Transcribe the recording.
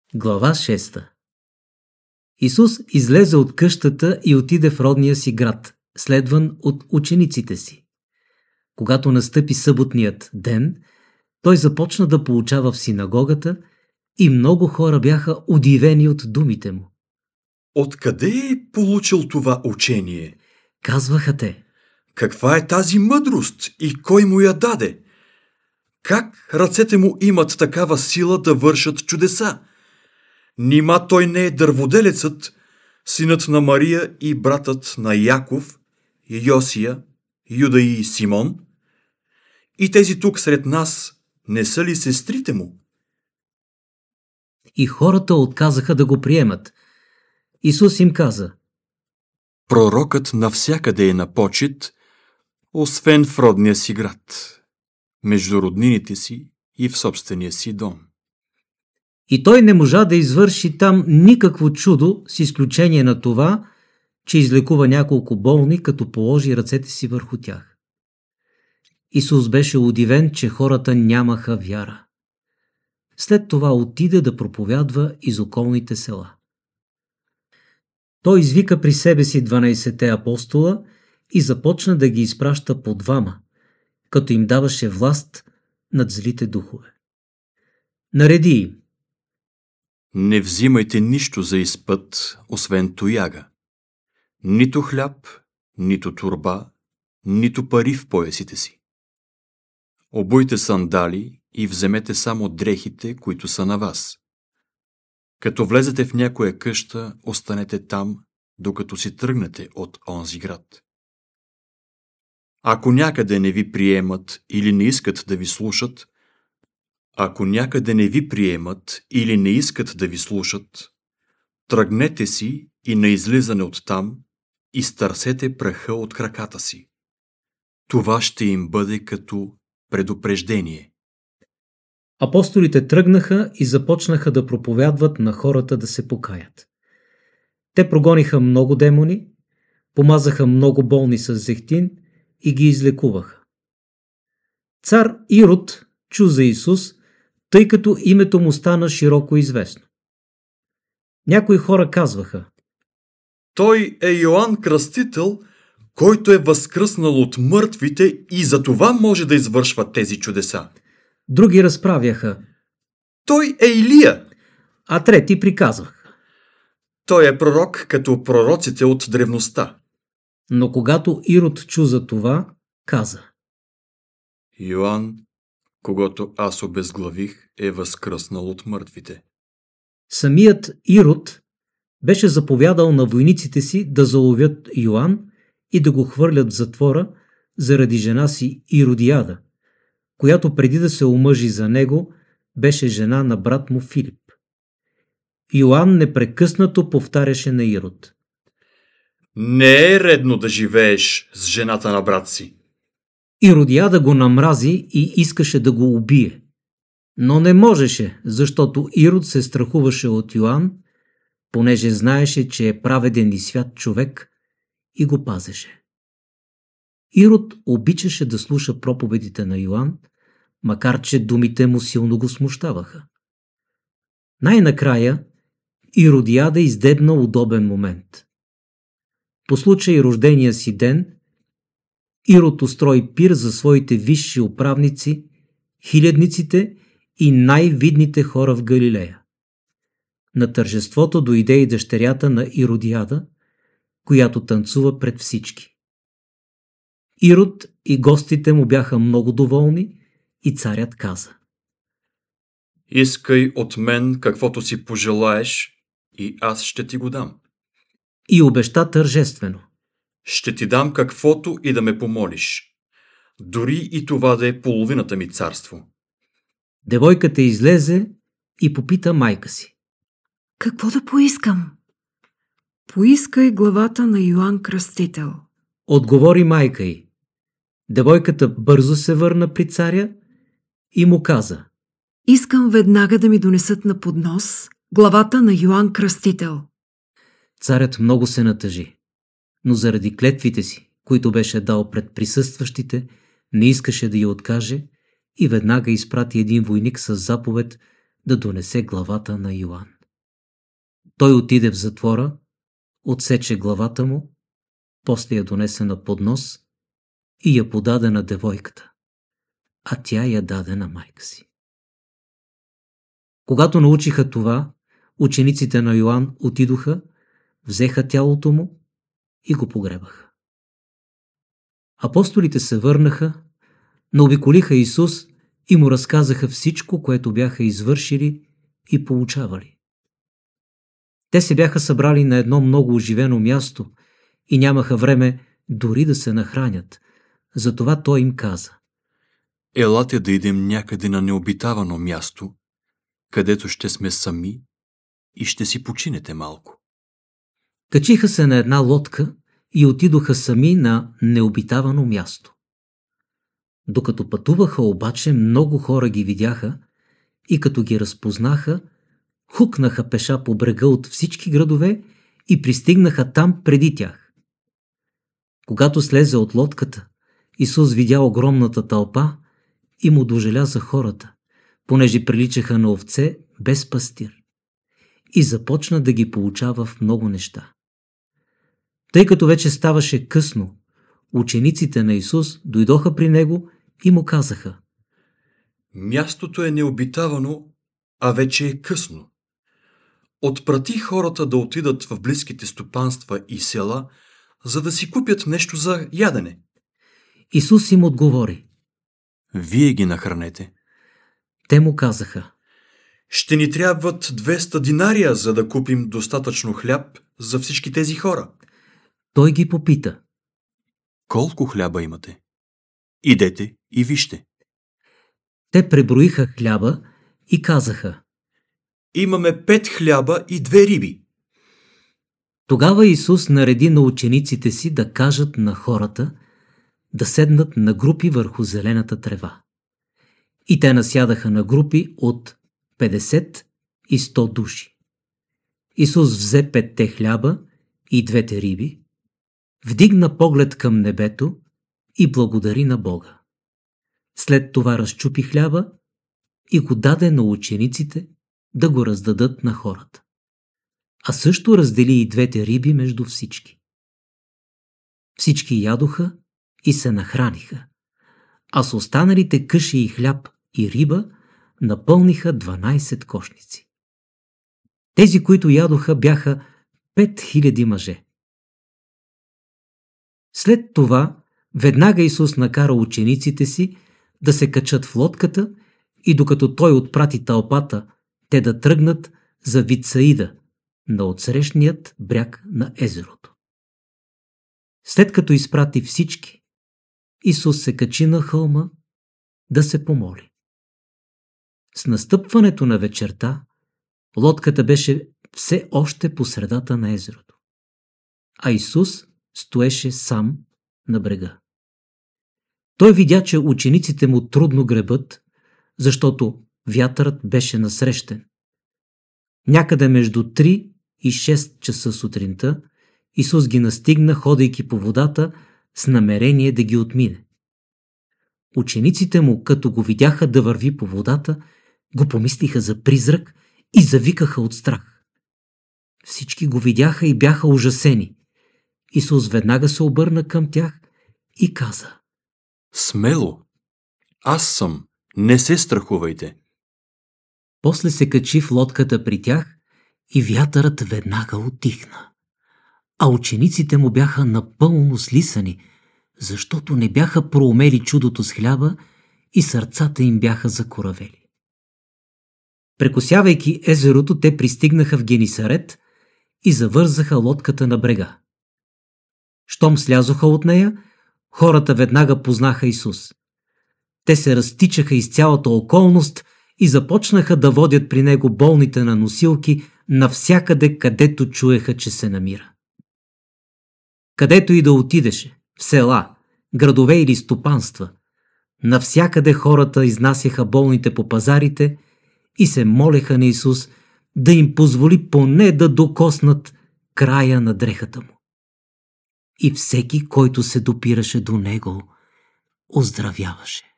Глава 6. Исус излезе от къщата и отиде в родния си град, следван от учениците си. Когато настъпи съботният ден, той започна да поучава в синагогата и много хора бяха удивени от думите му. Откъде е получил това учение? Казваха те: Каква е тази мъдрост и кой му я даде? Как ръцете му имат такава сила да вършат чудеса? Нима той не е дърводелецът, синът на Мария и братът на Яков, Йосия, Юда и Симон? И тези тук сред нас не са ли сестрите му? И хората отказаха да го приемат. Исус им каза: Пророкът навсякъде е на почит, освен в родния си град, между роднините си и в собствения си дом. И той не можа да извърши там никакво чудо, с изключение на това, че излекува няколко болни, като положи ръцете си върху тях. Исус беше удивен, че хората нямаха вяра. След това отиде да проповядва из околните села. Той извика при себе си 12 апостола и започна да ги изпраща по двама, като им даваше власт над злите духове. Нареди им: Не взимайте нищо за изпът, освен тояга. Нито хляб, нито торба, нито пари в поясите си. Обуйте сандали и вземете само дрехите, които са на вас. Като влезете в някоя къща, останете там, докато си тръгнете от онзи град. Ако някъде не ви приемат или не искат да ви слушат, тръгнете си и на излизане оттам изтърсете праха от краката си. Това ще им бъде като предупреждение. Апостолите тръгнаха и започнаха да проповядват на хората да се покаят. Те прогониха много демони, помазаха много болни с зехтин и ги излекуваха. Цар Ирод чу за Исус, тъй като името му стана широко известно. Някои хора казваха: Той е Йоанн Кръстител, който е възкръснал от мъртвите и за това може да извършва тези чудеса. Други разправяха: Той е Илия. А трети приказваха. Той е пророк, като пророците от древността. Но когато Ирод чу за това, каза: Йоанн, когото аз обезглавих, е възкръснал от мъртвите. Самият Ирод беше заповядал на войниците си да заловят Йоанн и да го хвърлят в затвора заради жена си Иродиада, която преди да се омъжи за него, беше жена на брат му Филип. Йоанн непрекъснато повтаряше на Ирод: Не е редно да живееш с жената на брат си. Иродиада го намрази и искаше да го убие. Но не можеше, защото Ирод се страхуваше от Йоанн, понеже знаеше, че е праведен и свят човек, и го пазеше. Ирод обичаше да слуша проповедите на Йоанн, макар че думите му силно го смущаваха. Най-накрая Иродиада издебна удобен момент. По случай рождения си ден, Ирод устрои пир за своите висши управници, хилядниците и най-видните хора в Галилея. На тържеството дойде и дъщерята на Иродиада, която танцува пред всички. Ирод и гостите му бяха много доволни и царят каза: Искай от мен каквото си пожелаеш и аз ще ти го дам. И обеща тържествено: Ще ти дам каквото и да ме помолиш, дори и това да е половината ми царство. Девойката излезе и попита майка си: Какво да поискам? Поискай главата на Йоанн Кръстител. Отговори майка й. Девойката бързо се върна при царя и му каза: Искам веднага да ми донесат на поднос главата на Йоанн Кръстител. Царят много се натъжи, но заради клетвите си, които беше дал пред присъстващите, не искаше да я откаже и веднага изпрати един войник с заповед да донесе главата на Йоанн. Той отиде в затвора, отсече главата му, после я донесе на поднос и я подаде на девойката, а тя я даде на майка си. Когато научиха това, учениците на Йоан отидоха, взеха тялото му и го погребаха. Апостолите се върнаха, наобиколиха Исус и му разказаха всичко, което бяха извършили и получавали. Те се бяха събрали на едно много оживено място и нямаха време дори да се нахранят. Затова той им каза: Елате да идем някъде на необитавано място, където ще сме сами и ще си починете малко. Качиха се на една лодка и отидоха сами на необитавано място. Докато пътуваха обаче, много хора ги видяха и като ги разпознаха, хукнаха пеша по брега от всички градове и пристигнаха там преди тях. Когато слезе от лодката, Исус видя огромната тълпа и му дожаля за хората, понеже приличаха на овце без пастир, и започна да ги поучава в много неща. Тъй като вече ставаше късно, учениците на Исус дойдоха при него и му казаха: Мястото е необитавано, а вече е късно. Отпрати хората да отидат в близките стопанства и села, за да си купят нещо за ядене. Исус им отговори: Вие ги нахранете. Те му казаха: Ще ни трябват 200 динария, за да купим достатъчно хляб за всички тези хора. Той ги попита: Колко хляба имате? Идете и вижте. Те преброиха хляба и казаха: Имаме 5 хляба и 2 риби. Тогава Исус нареди на учениците си да кажат на хората да седнат на групи върху зелената трева. И те насядаха на групи от 50 и 100 души. Исус взе 5 хляба и 2 риби, вдигна поглед към небето и благодари на Бога. След това разчупи хляба и го даде на учениците да го раздадат на хората. А също раздели и 2 риби между всички. Всички ядоха и се нахраниха, а с останалите къши и хляб и риба напълниха 12 кошници. Тези, които ядоха, бяха 5000 мъже. След това веднага Исус накара учениците си да се качат в лодката и докато той отпрати тълпата, те да тръгнат за Витсаида, на отсрещният бряг на езерото. След като изпрати всички, Исус се качи на хълма да се помоли. С настъпването на вечерта, лодката беше все още по средата на езерото, а Исус стоеше сам на брега. Той видя, че учениците му трудно гребат, защото вятърът беше насрещен. Някъде между 3 и 6 часа сутринта Исус ги настигна, ходейки по водата с намерение да ги отмине. Учениците му, като го видяха да върви по водата, го помислиха за призрак и завикаха от страх. Всички го видяха и бяха ужасени. Исус веднага се обърна към тях и каза: Смело! Аз съм! Не се страхувайте! После се качи в лодката при тях и вятърът веднага утихна. А учениците му бяха напълно слисани, защото не бяха проумели чудото с хляба и сърцата им бяха закоравели. Прекосявайки езерото, те пристигнаха в Генисарет и завързаха лодката на брега. Щом слязоха от нея, хората веднага познаха Исус. Те се разтичаха из цялата околност и започнаха да водят при него болните на носилки навсякъде, където чуеха, че се намира. Където и да отидеше, в села, градове или стопанства, навсякъде хората изнасяха болните по пазарите и се молеха на Исус да им позволи поне да докоснат края на дрехата му. И всеки, който се допираше до него, оздравяваше.